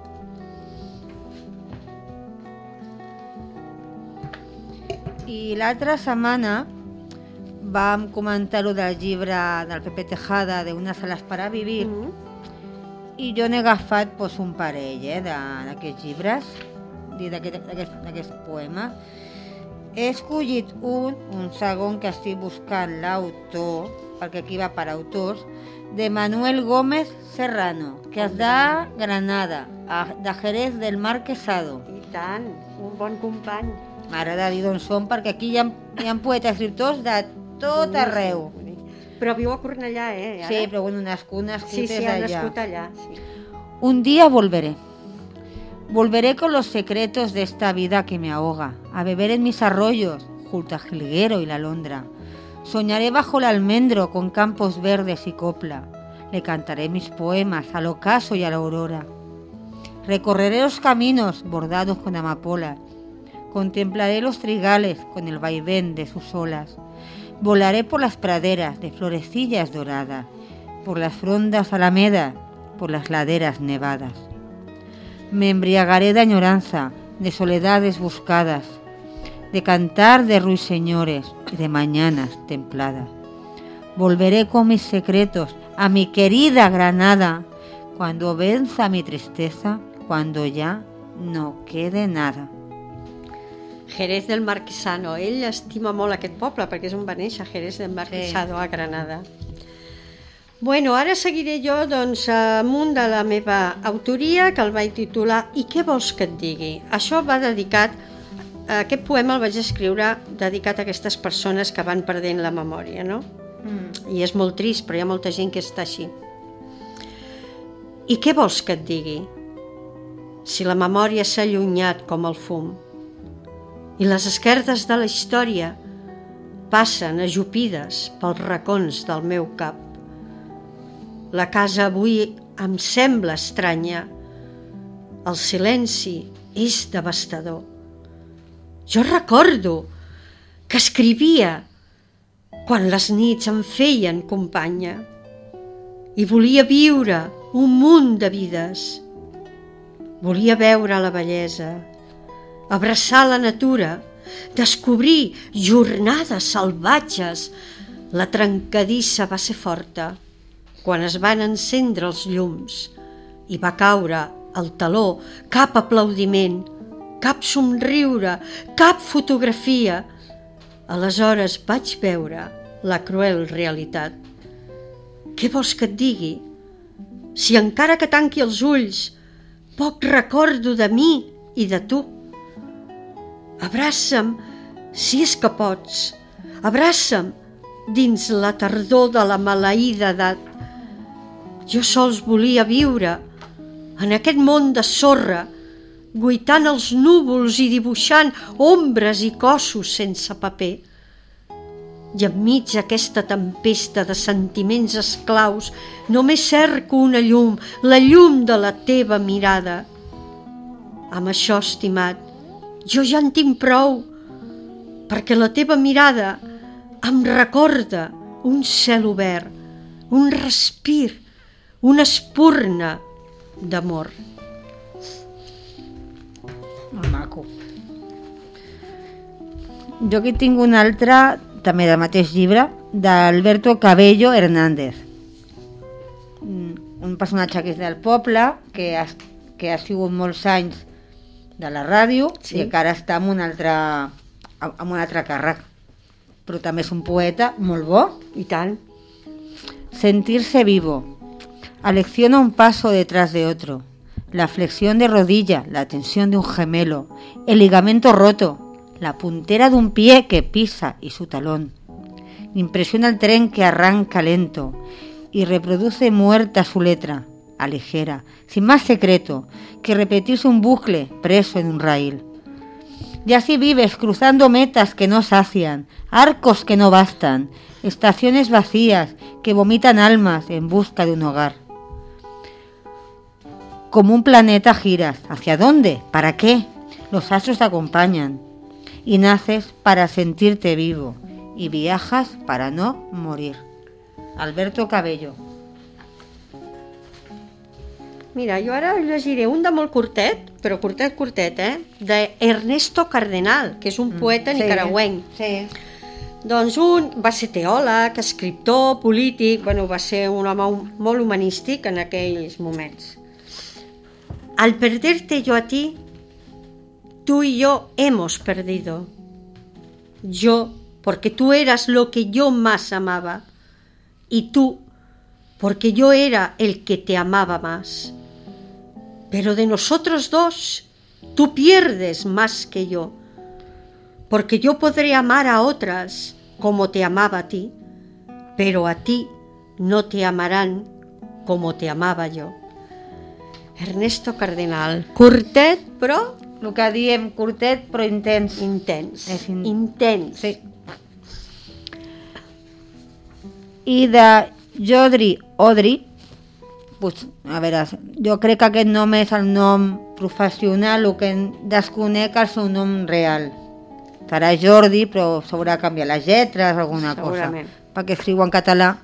I l'altra setmana vam comentar-ho del llibre del Pepe Tejada, de Unas alas para vivir, i jo n'he agafat un parell d'aquests llibres, d'aquests poemes. He escollit un segon que estic buscant l'autor, perquè aquí va per autors, de Manuel Gómez Serrano, que és de Granada, de Jerez del Mar Quesado. I tant, un bon company. M'agrada dir d'on són, perquè aquí hi ha poetes escriptors de tot arreu. Però viu a Cornellà, Ara? Sí, però nascut sí, és allà. Sí, ha nascut allà. Sí. Un día volveré. Volveré con los secretos de esta vida que me ahoga, a beber en mis arroyos, junto a Jilguero y la Alondra. Soñaré bajo el almendro con campos verdes y copla. Le cantaré mis poemas al ocaso y a la aurora. Recorreré los caminos bordados con amapolas. Contemplaré los trigales con el vaivén de sus olas. Volaré por las praderas de florecillas doradas, por las frondas alamedas, por las laderas nevadas. Me embriagaré de añoranza, de soledades buscadas, de cantar de ruiseñores y de mañanas templadas. Volveré con mis secretos a mi querida Granada, cuando venza mi tristeza, cuando ya no quede nada. Jerez del Marquesado. Ell estima molt aquest poble perquè és on va néixer, Jerez del Marquesado, a Granada. Bueno, ara seguiré jo amunt de la meva autoria, que el vaig titular I què vols que et digui? Això va dedicat, aquest poema el vaig escriure dedicat a aquestes persones que van perdent la memòria, no? I és molt trist, però hi ha molta gent que està així. I què vols que et digui? Si la memòria s'ha allunyat com el fum i les esquerdes de la història passen ajupides pels racons del meu cap. La casa avui em sembla estranya. El silenci és devastador. Jo recordo que escrivia quan les nits em feien companya i volia viure un munt de vides. Volia veure la bellesa, abraçar la natura, descobrir jornades salvatges. La trencadissa va ser forta quan es van encendre els llums i va caure el taló, cap aplaudiment, cap somriure, cap fotografia. Aleshores vaig veure la cruel realitat. Què vols que et digui? Si encara que tanqui els ulls, poc recordo de mi i de tu. Abraça'm, si és que pots. Abraça'm dins la tardor de la maleïda edat. Jo sols volia viure en aquest món de sorra, guitant els núvols i dibuixant ombres i cossos sense paper. I enmig d'aquesta tempesta de sentiments esclaus només cerco una llum, la llum de la teva mirada. Amb això, estimat, jo ja en tinc prou, perquè la teva mirada em recorda un cel obert, un respir, una espurna d'amor. Molt maco. Jo aquí tinc un altre, també del mateix llibre, d'Alberto Cabello Hernández. Un personatge que és del poble, que ha sigut molts anys de la ràdio, sí, i que ara està amb un altre càrrec. Però també és un poeta molt bo. I tant. Sentirse vivo. Alecciona un paso detrás de otro. La flexión de rodilla, la tensión de un gemelo, el ligamento roto, la puntera de un pie que pisa y su talón. Impresiona el tren que arranca lento y reproduce muerta su letra, aligera, sin más secreto que repetirse un bucle preso en un raíl. Y así vives cruzando metas que no sacian, arcos que no bastan, estaciones vacías que vomitan almas en busca de un hogar. Como un planeta giras. ¿Hacia dónde? ¿Para qué? Los astros te acompañan. Y naces para sentirte vivo. Y viajas para no morir. Alberto Cabello. Mira, jo ara llegiré un de molt curtet, però curtet, d'Ernesto Cardenal, que és un poeta nicaragüenc. Sí. Doncs un va ser teòleg, escriptor, polític, va ser un home molt humanístic en aquells moments. Al perderte yo a ti, tú y yo hemos perdido. Yo, porque tú eras lo que yo más amaba, y tú, porque yo era el que te amaba más. Pero de nosotros dos, tú pierdes más que yo, porque yo podré amar a otras como te amaba a ti, pero a ti no te amarán como te amaba yo. Ernesto Cardenal. Curtet, però... El que diem curtet, però intens. Intens. Intens. Sí. I de Jodri Odri, pues, a veure, jo crec que aquest nom és el nom professional, el que desconec el seu nom real. Serà Jordi, però s'haurà canviat les lletres, alguna cosa, perquè escriu en català.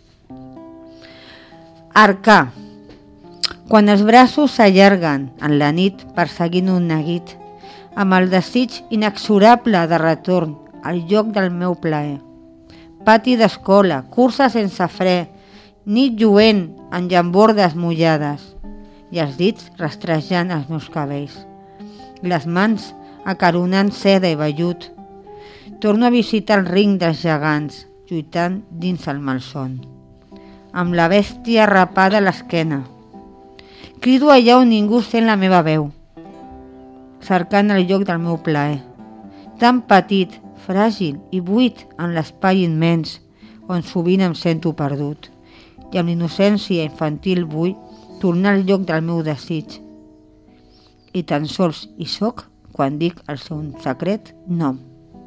Arcà. Quan els braços s'allarguen en la nit perseguint un neguit, amb el desig inexorable de retorn al lloc del meu plaer. Pati d'escola, cursa sense fre, nit lluent en llambordes mullades i els dits rastrejant els meus cabells. Les mans acaronant seda i vellut. Torno a visitar el ring dels gegants, lluitant dins el malson. Amb la bèstia rapada a l'esquena. Crido allà on ningú sent la meva veu, cercant el lloc del meu plaer. Tan petit, fràgil i buit en l'espai immens, on sovint em sento perdut. I amb l'innocència infantil vull tornar al lloc del meu desig. I tan sols hi soc quan dic el seu secret nom.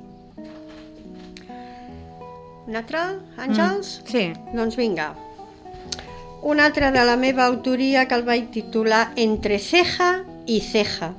Un altre, Àngels? Sí. Doncs vinga. Un altre de la meva autoria que el vaig titular Entre ceja y ceja.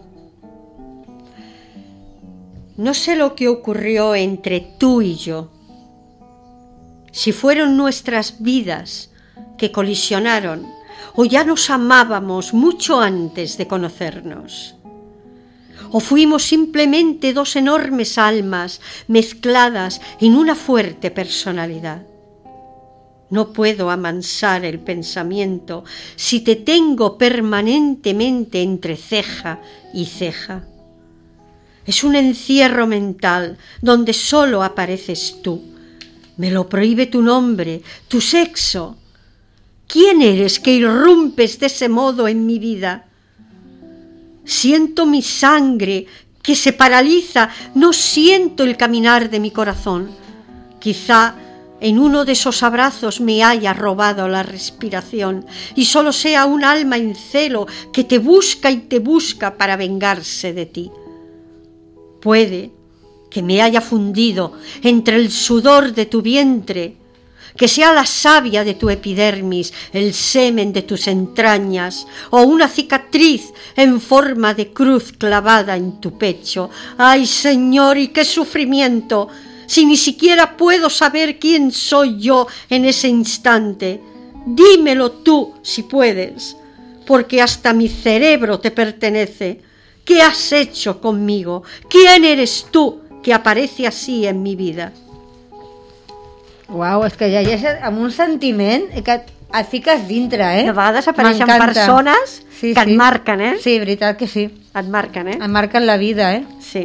No sé lo que ocurrió entre tú y yo. Si fueron nuestras vidas que colisionaron o ya nos amábamos mucho antes de conocernos. O fuimos simplemente dos enormes almas mezcladas en una fuerte personalidad. No puedo amansar el pensamiento si te tengo permanentemente entre ceja y ceja. Es un encierro mental donde solo apareces tú. Me lo prohíbe tu nombre, tu sexo. ¿Quién eres que irrumpes de ese modo en mi vida? Siento mi sangre que se paraliza, no siento el caminar de mi corazón. Quizá en uno de esos abrazos me haya robado la respiración y solo sea un alma en celo que te busca y te busca para vengarse de ti. Puede que me haya fundido entre el sudor de tu vientre, que sea la savia de tu epidermis, el semen de tus entrañas, o una cicatriz en forma de cruz clavada en tu pecho. ¡Ay, Señor, y qué sufrimiento! Si ni siquiera puedo saber quién soy yo en ese instante. Dímelo tú, si puedes, porque hasta mi cerebro te pertenece. ¿Qué has hecho conmigo? ¿Quién eres tú que aparece así en mi vida? Uau, és que ja és amb un sentiment que et fiques dintre, eh? De vegades apareixen persones que et marquen, eh? Sí, veritat que sí. Et marquen, eh? Et marquen la vida, eh? Sí.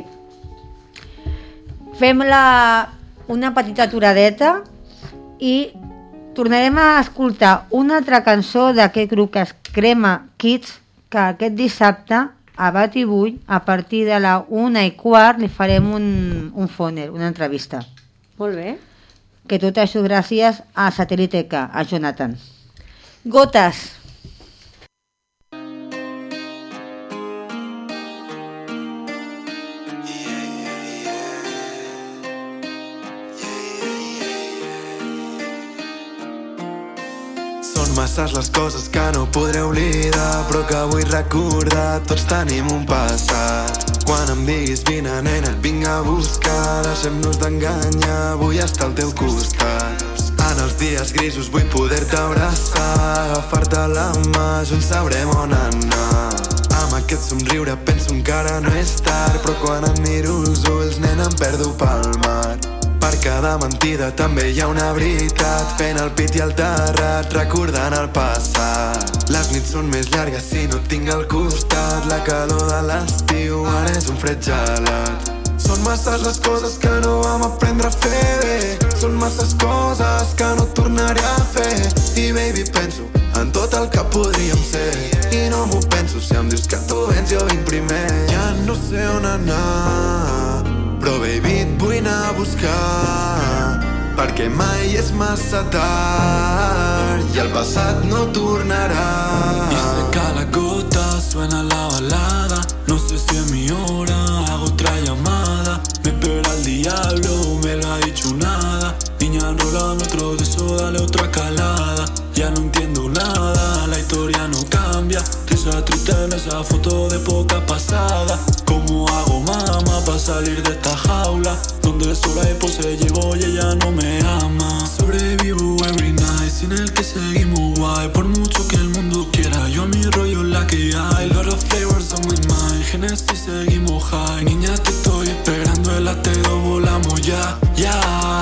Fem una petita aturadeta i tornarem a escoltar una altra cançó d'aquest grup que es Crema Kids, que aquest dissabte a Batibull, a partir de la 1:15, li farem un fòner, una entrevista. Molt bé. Que tot això gràcies a Satèl·lite-K, a Jonathan. Gotes. Yeah. masses les coses que no podré oblidar, però que vull recordar. Tots tenim un passat. Quan em diguis vine nena et vinc a buscar, deixem-nos d'enganyar, vull estar al teu costat. En els dies grisos vull poder-te abraçar, agafar-te la mà, junts sabrem on anar. Amb aquest somriure penso encara no és tard, però quan em miro els ulls, nena, em perdo pel mar. Per cada mentida també hi ha una veritat, fent el pit i el terrat, recordant el passat. Les nits són més llargues si no et tinc al costat, la calor de l'estiu ara és un fred gelat. Són masses les coses que no vam aprendre a fer bé, són masses coses que no tornaré a fer. I baby penso en tot el que podríem ser, i no m'ho penso si em dius que tu vens jo vinc primer. Ja no sé on anar, però baby et vull anar a buscar, perquè mai és massa tard i el passat no tornarà. Y seca la gota, suena la balada, no sé si es mi hora, hago otra llamada. Me espera el diablo, me lo ha dicho nada. Niña, enrólame otro de eso, dale otra calada. Ya no entiendo nada, la historia no cambia. Risa triste en esa foto de poca pasada. ¿Cómo hago mamá para salir de esta jaula donde sola y pose llevo y ella no me ama? Sobrevivo every night sin el que seguimos guay. Por mucho que el mundo quiera, yo a mi rollo es la que hay. Lot of flavors on my mind, Genesis seguimos high. Niña, te estoy esperando, el lateo volamos ya, ya.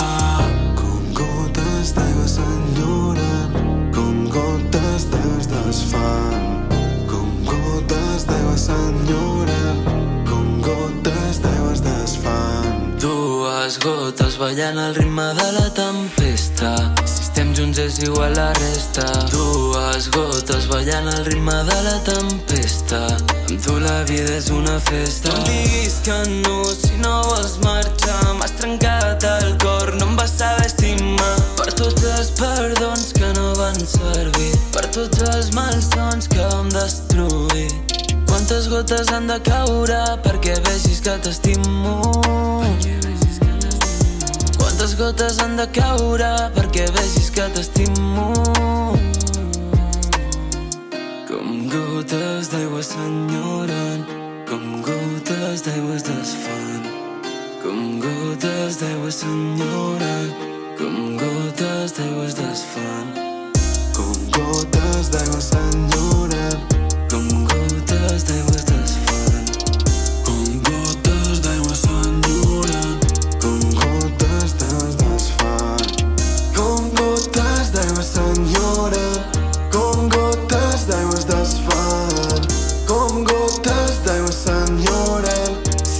Com gotes d'aigua s'enlluren, com gotes d'aigua es desfan. Com gotes d'aigua s'enlluren, com gotes d'aigua es desfan. Dues gotes ballant al ritme de la tempesta. Si estem junts és igual la resta. Dues gotes ballant al ritme de la tempesta. Amb tu la vida és una festa. No em diguis que no, si no vols marxar. M'has trencat el cor, no em vas saber estimar. Per tots els perdons que no van servir, per tots els malsons que vam destruir. Quantes gotes han de caure perquè vegis que t'estimo? Quantes gotes han de caure perquè vegis que t'estimo? Com gotes d'aigua s'enyoren, com gotes d'aigua es desfan. Com gotes d'aigua s'enyoren, com gotes d'aigua es desfan. Com gotes d'aigua s'enlluren, com gotes d'aigua es desfan. Com gotes d'aigua s'enlluren, com gotes d'aigua es desfan. Com gotes d'aigua s'enlluren, com gotes d'aigua es desfan. Com gotes d'aigua s'enlluren,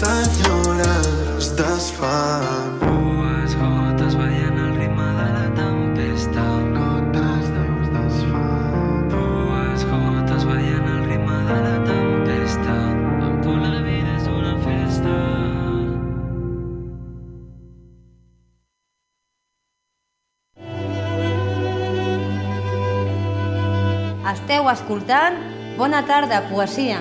es desfan. Dues gotes ballant al ritme de la tempesta. Gotes d'aigua es desfan. Dues gotes ballant al ritme de la tempesta. Amb tu la vida és una festa. Esteu escoltant Bona tarda, poesia.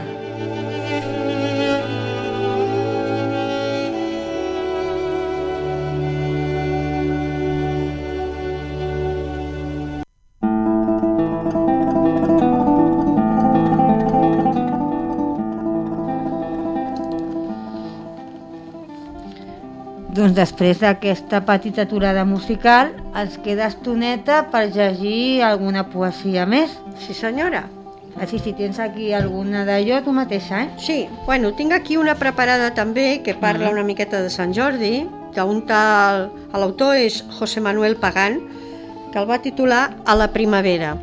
Doncs després d'aquesta petita aturada musical ens queda estoneta per llegir alguna poesia més. Sí, senyora. Així, si tens aquí alguna d'allò, tu mateixa, Sí, bueno, tinc aquí una preparada també que parla una miqueta de Sant Jordi, d'un tal... L'autor és José Manuel Pagán, que el va titular A la primavera.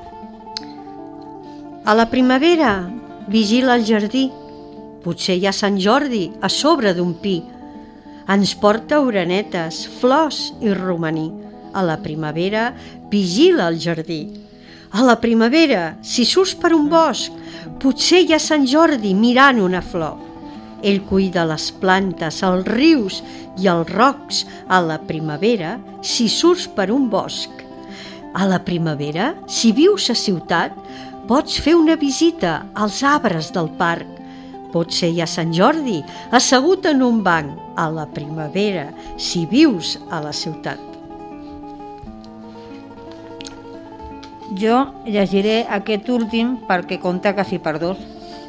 A la primavera, vigila el jardí, potser hi ha Sant Jordi a sobre d'un pi. Ens porta orenetes, flors i romaní. A la primavera, vigila el jardí. A la primavera, si surts per un bosc, potser hi ha Sant Jordi mirant una flor. Ell cuida les plantes, els rius i els rocs. A la primavera, si surts per un bosc. A la primavera, si vius a ciutat, pots fer una visita als arbres del parc. Potser hi ha Sant Jordi assegut en un banc. A la primavera, si vius a la ciutat. Jo llegiré aquest últim perquè compta quasi per dos.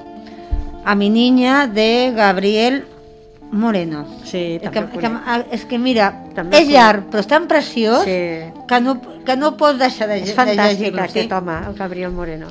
A mi niña de Gabriel Moreno. Sí, És que mira, també és llarg, però és tan preciós Sí. que no pots deixar de És llegir-lo. fantàstic Sí? aquest home, el Gabriel Moreno.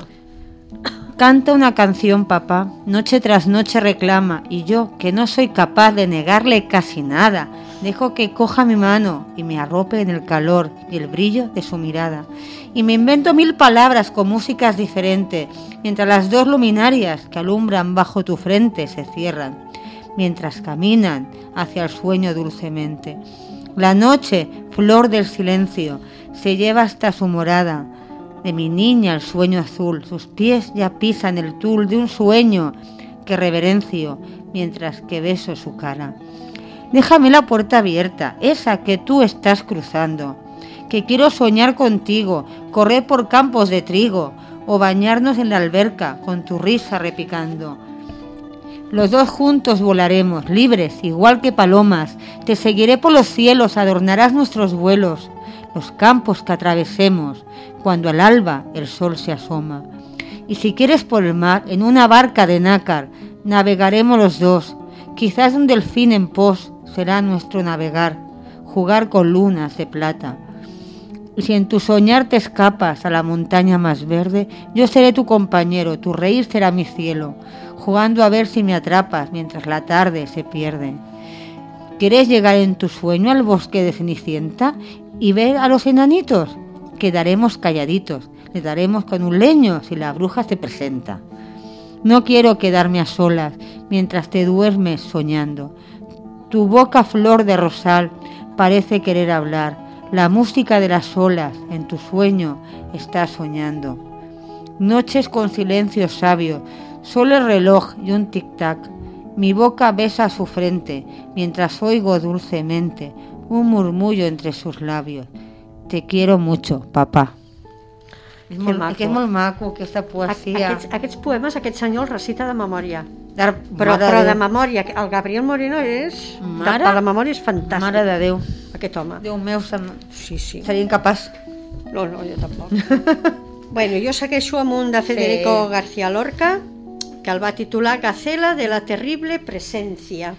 Canta una canción, papá, noche tras noche reclama, y yo, que no soy capaz de negarle casi nada, dejo que coja mi mano y me arrope en el calor y el brillo de su mirada. Y me invento 1000 palabras con músicas diferentes, mientras las dos luminarias que alumbran bajo tu frente se cierran, mientras caminan hacia el sueño dulcemente. La noche, flor del silencio, se lleva hasta su morada. De mi niña el sueño azul, sus pies ya pisan el tul de un sueño que reverencio mientras que beso su cara. Déjame la puerta abierta, esa que tú estás cruzando, que quiero soñar contigo, correr por campos de trigo o bañarnos en la alberca con tu risa repicando. Los dos juntos volaremos, libres, igual que palomas, te seguiré por los cielos, adornarás nuestros vuelos, los campos que atravesemos, cuando al alba el sol se asoma. Y si quieres por el mar, en una barca de nácar, navegaremos los dos. Quizás un delfín en pos será nuestro navegar, jugar con lunas de plata. Y si en tu soñar te escapas a la montaña más verde, yo seré tu compañero, tu reír será mi cielo, jugando a ver si me atrapas mientras la tarde se pierde. ¿Quieres llegar en tu sueño al bosque de Cenicienta y ver a los enanitos? Quedaremos calladitos, le daremos con un leño si la bruja se presenta. No quiero quedarme a solas mientras te duermes soñando. Tu boca flor de rosal parece querer hablar. La música de las olas en tu sueño está soñando. Noches con silencio sabio, solo el reloj y un tic-tac. Mi boca besa su frente mientras oigo dulcemente un murmullo entre sus labios. Te quiero mucho, papà. És molt maco, aquesta poesia. Aquests poemes, aquest senyor els recita de memòria. Però de memòria, el Gabriel Moreno és... La memòria és fantàstica. Mare de Déu. Aquest home. Déu meu, sí. Seria incapaç. No, jo tampoc. Bueno, jo segueixo amb un de Federico García Lorca, que el va titular Gacela de la terrible presencia.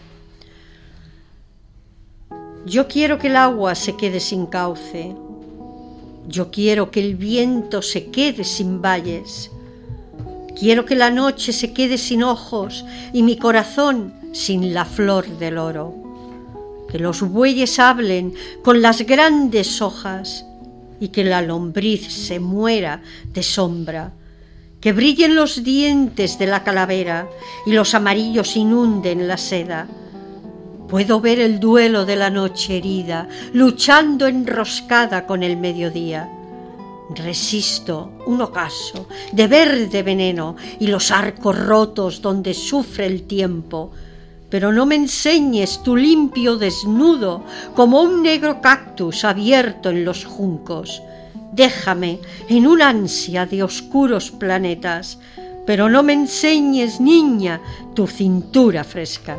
Yo quiero que el agua se quede sin cauce. Yo quiero que el viento se quede sin valles. Quiero que la noche se quede sin ojos y mi corazón sin la flor del oro. Que los bueyes hablen con las grandes hojas y que la lombriz se muera de sombra. Que brillen los dientes de la calavera y los amarillos inunden la seda. Puedo ver el duelo de la noche herida, luchando enroscada con el mediodía. Resisto un ocaso de verde veneno y los arcos rotos donde sufre el tiempo. Pero no me enseñes tu limpio desnudo como un negro cactus abierto en los juncos. Déjame en un ansia de oscuros planetas, pero no me enseñes, niña, tu cintura fresca.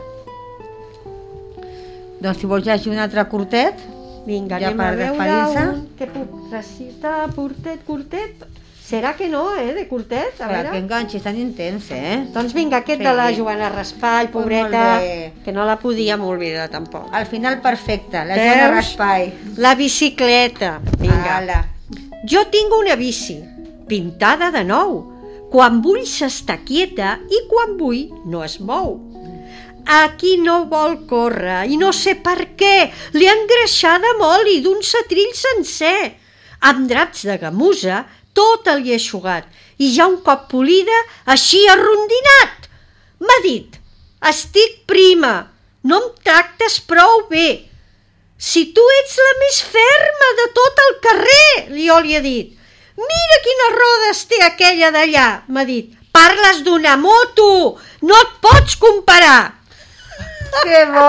Doncs si vols llegir un altre curtet, vinga, ja anem per a veure despedir-se. un que puc recitar, curtet. Serà que no, de curtet? A veure. Que enganxis tan intens, Doncs vinga, aquest de la Joana Raspall, pobreta, que no la podíem oblidar tampoc. Al final perfecte, la Joana Raspall. La bicicleta, vinga. Ala. Jo tinc una bici, pintada de nou. Quan vull s'està quieta i quan vull no es mou. Aquí no vol córrer i no sé per què. L'he engreixada amb oli d'un setrill sencer. Amb draps de gamusa tot l'hi he eixugat i ja un cop polida així arrondinat. M'ha dit, estic prima, no em tractes prou bé. Si tu ets la més ferma de tot el carrer, jo li he dit. Mira quines rodes té aquella d'allà, m'ha dit. Parles d'una moto, no et pots comparar. Que bo!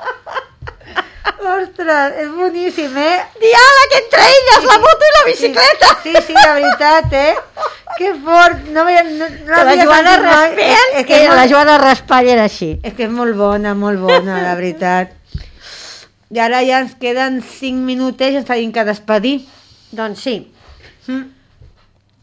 Ostres, és boníssim, Diàleg entre elles, la moto i la bicicleta. Sí, la veritat, Que fort. No la Joana Raspall, la Joana Raspall era així. És que és molt bona, la veritat. I ara ja ens queden 5 minutets i ens tenim que despedir. Doncs sí.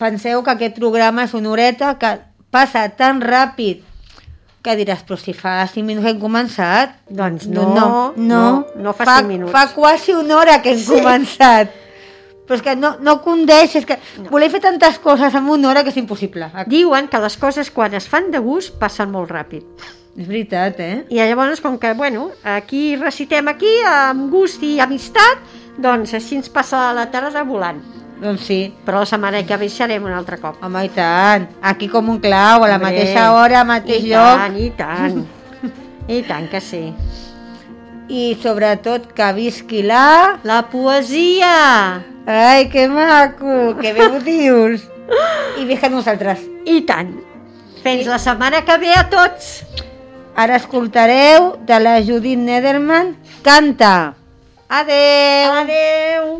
penseu que aquest programa és una horeta que passa tan ràpid que diràs, però si fa 5 minuts que hem començat. Doncs no fa 5 minuts. Fa quasi una hora que hem començat. Però és que no condeix, és que voler fer tantes coses en una hora que és impossible. Diuen que les coses quan es fan de gust passen molt ràpid. És veritat, I llavors, com que, aquí recitem aquí, amb gust i amistat, doncs així ens passa la tarda volant. Doncs sí. Però la setmana que ve serem un altre cop. Home, i tant. Aquí com un clau, a la mateixa hora, al mateix lloc. I tant. I tant que sí. I sobretot que visqui la poesia. Ai, que maco, que bé ho dius. I visca nosaltres. I tant. Fins la setmana que ve a tots. Ara escoltareu de la Judith Nederman, Canta. Adeu. Adeu.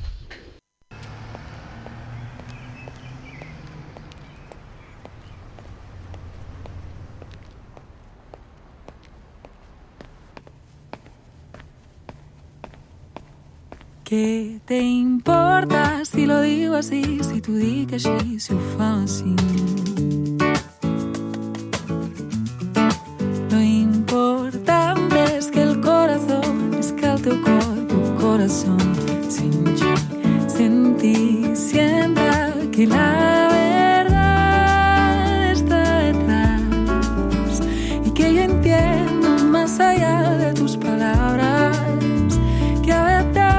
¿Qué te importa si lo digo así, si t'ho dic així, si ho fa així? Lo importante es que el corazón, es que el teu cor, tu corazón, sin ti, sienta que la verdad está detrás y que yo entiendo más allá de tus palabras que a verdad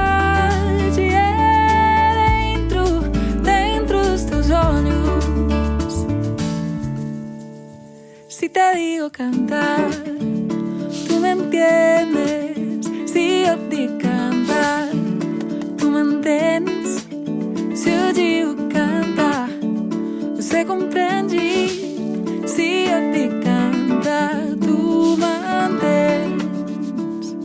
si te digo cantar, tú me entiendes. Si yo te dic cantar, tu m'entens. Si yo digo cantar, você compreende. Si yo te dic cantar, tu m'entens.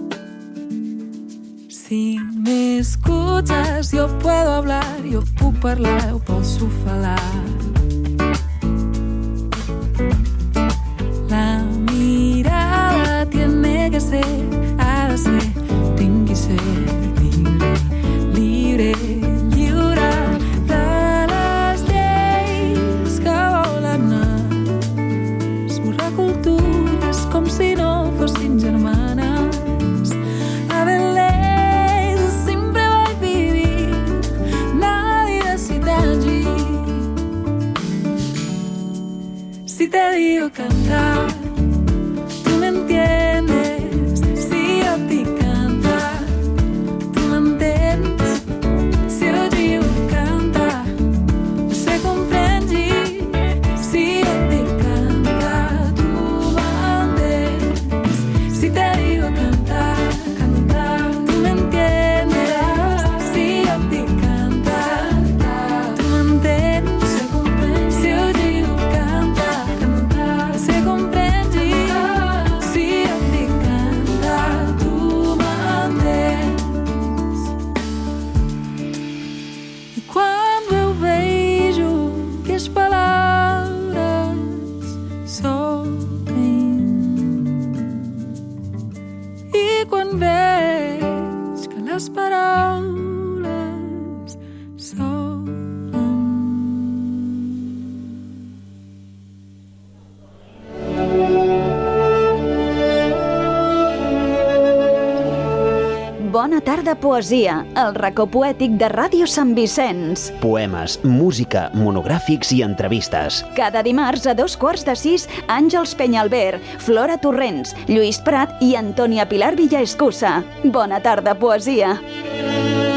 Si me escuchas, yo puedo hablar, yo puc parlar, yo posso falar. La mirada tiene que ser, ha de ser, tinc que ser libre, libre, lliure de les lleis que volen esborrar cultures com si no fossin germanes. A Belén siempre voy a vivir, nadie decide allí. Si te digo cantar, tú me entiendes. Si yo te dic cantar, tu m'entens. Si yo digo cantar, você compreende. Si yo te dic cantar, tu m'entens. Si te digo cantar, cantar, tu me entiendes. Si yo te dic cantar, tu m'entens. Si yo digo cantar, se comprende. Si yo te cantar, tu m'entens. E quando eu vejo que as palavras sorrem, e quando vejo que as paraules sorrem. Bona tarda, poesia, el racó poètic de Ràdio Sant Vicenç. Poemes, música, monogràfics i entrevistes. Cada dimarts a 5:45, Àngels Penyalver, Flora Torrents, Lluís Prat i Antònia Pilar Villaescusa. Bona tarda, poesia.